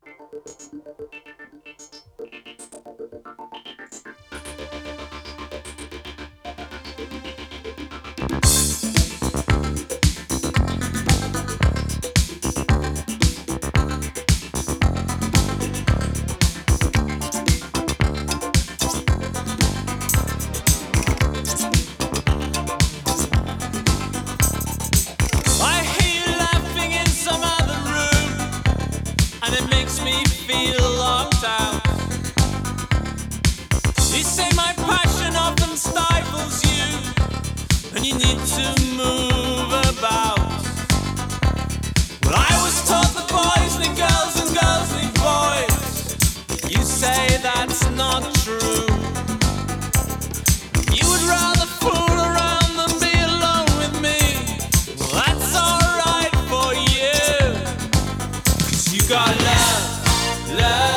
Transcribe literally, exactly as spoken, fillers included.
I hear you laughing in some other room, and it makes me feel locked out. You say my passion often stifles you, and you need to move about. Well, I was taught that boys need girls and girls need boys. You say that's not true. You would rather fool around than be alone with me. Well, that's alright for you, 'cause you got love, love.